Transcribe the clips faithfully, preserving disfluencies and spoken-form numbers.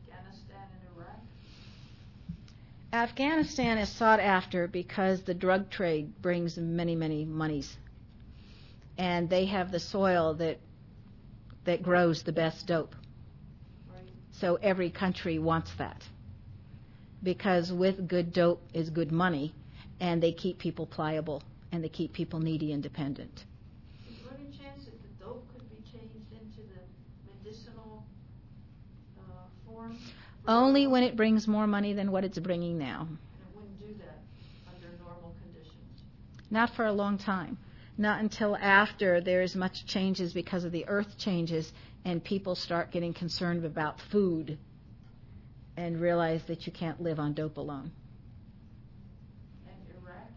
Afghanistan and Iraq? Afghanistan is sought after because the drug trade brings many, many monies. And they have the soil that that grows the best dope. Right. So every country wants that. Because with good dope is good money, and they keep people pliable, and they keep people needy and dependent. Is there any chance that the dope could be changed into the medicinal uh, form? Only when it brings more money than what it's bringing now. And it wouldn't do that under normal conditions? Not for a long time. Not until after there's much changes because of the earth changes and people start getting concerned about food and realize that you can't live on dope alone. And Iraq?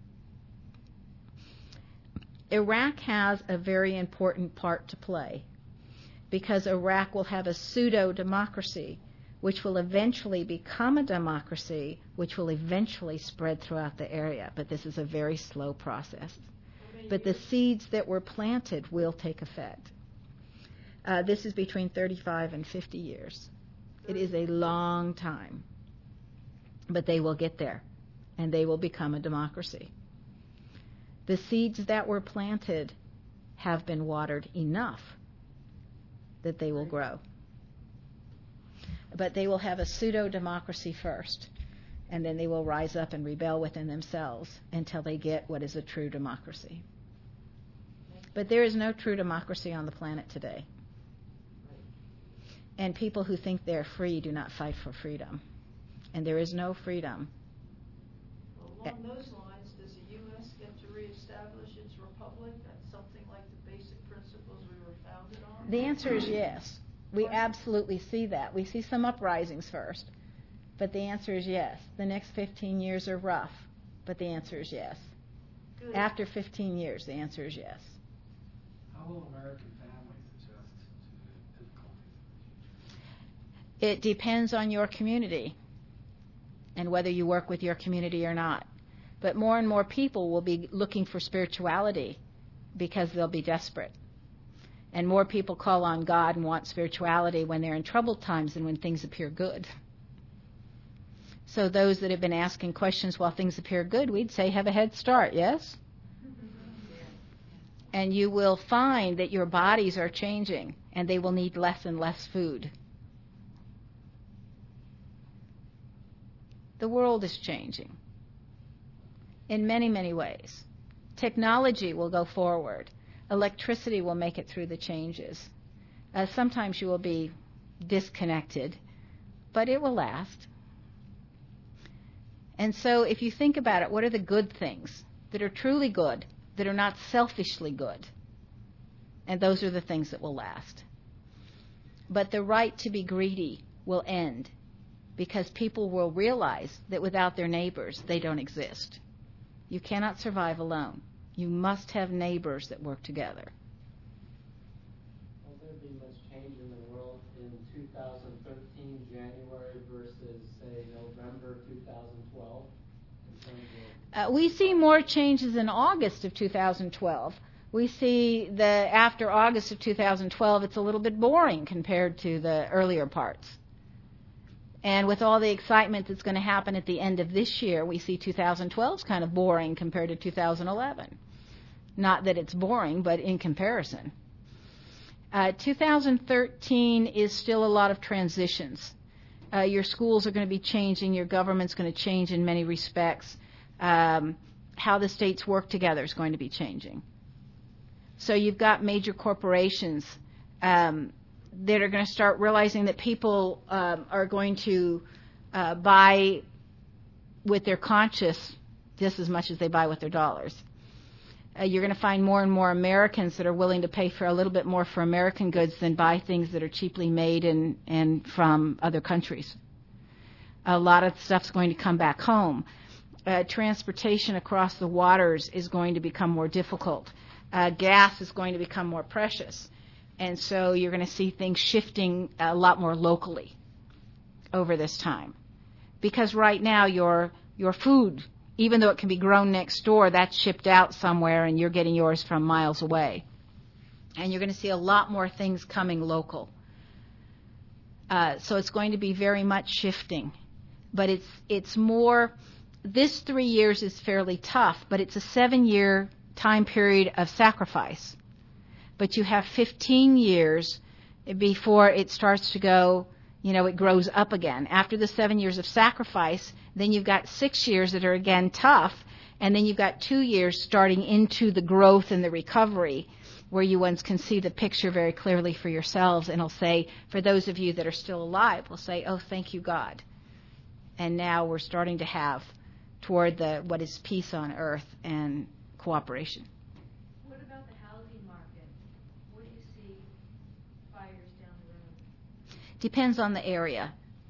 Iraq has a very important part to play because Iraq will have a pseudo-democracy which will eventually become a democracy which will eventually spread throughout the area. But this is a very slow process. But the seeds that were planted will take effect. Uh, this is between thirty-five and fifty years. It is a long time. But they will get there, and they will become a democracy. The seeds that were planted have been watered enough that they will grow. But they will have a pseudo-democracy first, and then they will rise up and rebel within themselves until they get what is a true democracy. But there is no true democracy on the planet today. And people who think they're free do not fight for freedom. And there is no freedom. Well, along those lines, does the U S get to reestablish its republic? That's something like the basic principles we were founded on? The answer is yes. We absolutely see that. We see some uprisings first. But the answer is yes. The next fifteen years are rough. But the answer is yes. Good. After fifteen years, the answer is yes. How will American families adjust to the difficulties? It depends on your community and whether you work with your community or not. But more and more people will be looking for spirituality because they'll be desperate. And more people call on God and want spirituality when they're in troubled times than when things appear good. So those that have been asking questions while things appear good, we'd say have a head start, yes? And you will find that your bodies are changing and they will need less and less food. The world is changing in many, many ways. Technology will go forward. Electricity will make it through the changes. Uh, sometimes you will be disconnected, but it will last. And so if you think about it, what are the good things that are truly good, that are not selfishly good? And those are the things that will last. But the right to be greedy will end because people will realize that without their neighbors, they don't exist. You cannot survive alone. You must have neighbors that work together. Will there be much change in the world in two thousand thirteen, January, versus, say, November two thousand twelve? In terms of Uh, we see more changes in August of two thousand twelve. We see the after August of two thousand twelve, it's a little bit boring compared to the earlier parts. And with all the excitement that's going to happen at the end of this year, we see two thousand twelve is kind of boring compared to two thousand eleven. Not that it's boring, but in comparison. Uh, two thousand thirteen is still a lot of transitions. Uh, your schools are going to be changing. Your government's going to change in many respects. Um, how the states work together is going to be changing. So you've got major corporations um, that are going to start realizing that people um, are going to uh, buy with their conscience just as much as they buy with their dollars. Uh, you're going to find more and more Americans that are willing to pay for a little bit more for American goods than buy things that are cheaply made and, and from other countries. A lot of stuff's going to come back home. Uh, transportation across the waters is going to become more difficult. Uh, gas is going to become more precious. And so you're going to see things shifting a lot more locally over this time. Because right now your your food, even though it can be grown next door, that's shipped out somewhere and you're getting yours from miles away. And you're going to see a lot more things coming local. Uh, so it's going to be very much shifting. But it's it's more, this three years is fairly tough, but it's a seven-year time period of sacrifice. But you have fifteen years before it starts to go, you know, it grows up again. After the seven years of sacrifice, then you've got six years that are again tough, and then you've got two years starting into the growth and the recovery, where you once can see the picture very clearly for yourselves, and it'll say, for those of you that are still alive, will say, oh, thank you, God. And now we're starting to have toward the what is peace on earth and cooperation. What about the housing market? Where do you see fires down the road? Depends on the area.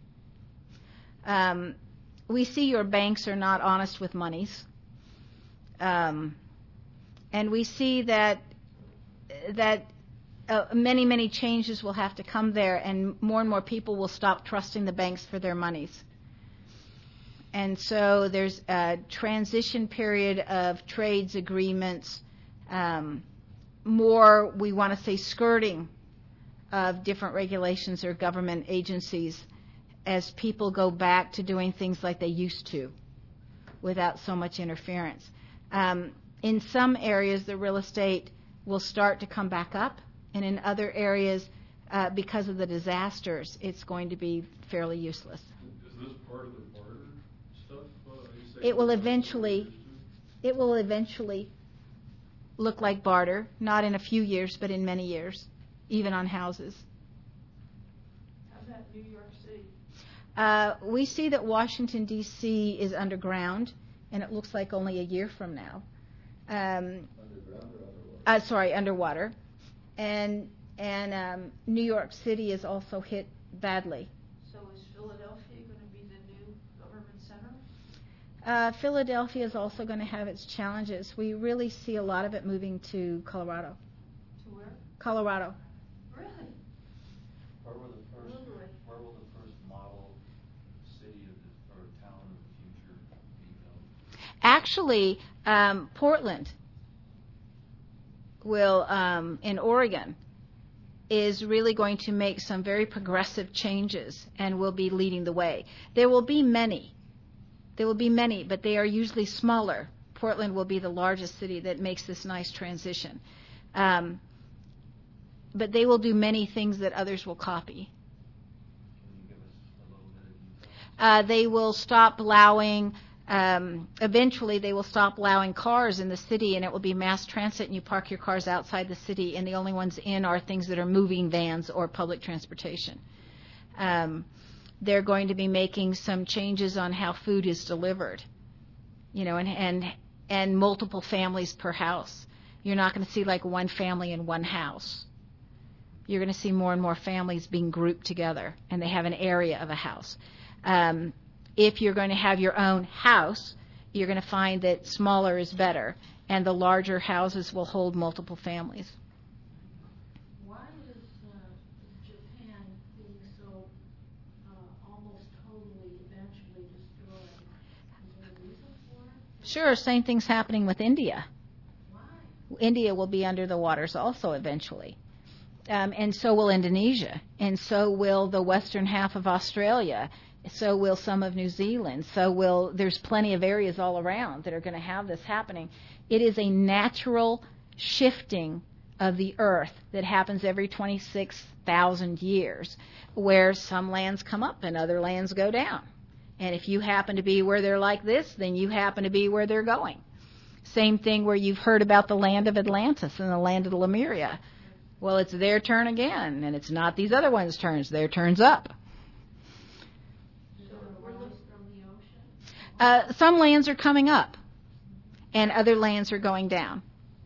Um, we see your banks are not honest with monies. Um, and we see that that uh, many, many changes will have to come there, and more and more people will stop trusting the banks for their monies. And so there's a transition period of trades agreements, um, more, we want to say, skirting of different regulations or government agencies as people go back to doing things like they used to without so much interference. Um, in some areas, the real estate will start to come back up, and in other areas, uh, because of the disasters, it's going to be fairly useless. Is this part of the barter stuff? Uh, you say It will that's eventually, what it is it will eventually look like barter, not in a few years, but in many years, even on houses. How about New York City? Uh, we see that Washington, D C is underground, and it looks like only a year from now. Um, Underground or underwater? uh, sorry, underwater. And and um, New York City is also hit badly. So is Philadelphia going to be the new government center? Uh, Philadelphia is also going to have its challenges. We really see a lot of it moving to Colorado. To where? Colorado. Really? Where will the first, Oh, boy. where will the first model city of the, or town of the future be built? Actually, um, Portland will, um, in Oregon, is really going to make some very progressive changes and will be leading the way. There will be many. There will be many, but they are usually smaller. Portland will be the largest city that makes this nice transition. Um, but they will do many things that others will copy. Can you give us a little bit of detail? Uh, they will stop allowing, um, eventually they will stop allowing cars in the city, and it will be mass transit, and you park your cars outside the city, and the only ones in are things that are moving vans or public transportation. Um, they're going to be making some changes on how food is delivered, you know, and, and, and multiple families per house. You're not going to see like one family in one house. You're going to see more and more families being grouped together, and they have an area of a house. Um, if you're going to have your own house, you're going to find that smaller is better, and the larger houses will hold multiple families. Why is uh, Japan being so uh, almost totally eventually destroyed? Is there a reason for it? Sure, same thing's happening with India. Why? India will be under the waters also eventually. Um, and so will Indonesia, and so will the western half of Australia, so will some of New Zealand, so will, there's plenty of areas all around that are going to have this happening. It is a natural shifting of the earth that happens every twenty-six thousand years, where some lands come up and other lands go down. And if you happen to be where they're like this, then you happen to be where they're going. Same thing where you've heard about the land of Atlantis and the land of Lemuria. Well, it's their turn again, and it's not these other ones' turns. Their turn's up. Does it arise from the ocean? Uh, some lands are coming up, and other lands are going down.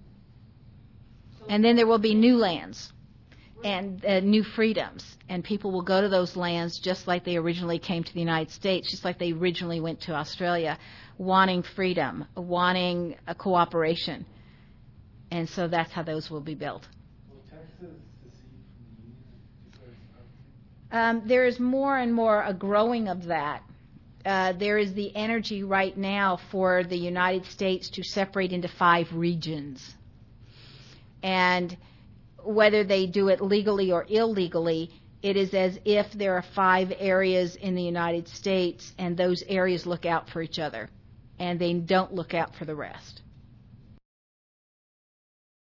And then there will be new lands and uh, new freedoms, and people will go to those lands just like they originally came to the United States, just like they originally went to Australia, wanting freedom, wanting a cooperation. And so that's how those will be built. Will Texas secede from the Union before it's Um, there is more and more a growing of that. Uh, there is the energy right now for the United States to separate into five regions. And whether they do it legally or illegally, it is as if there are five areas in the United States and those areas look out for each other and they don't look out for the rest.